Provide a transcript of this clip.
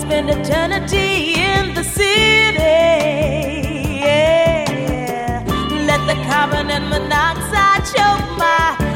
spend eternity in the city. Yeah. Let the carbon and monoxide choke my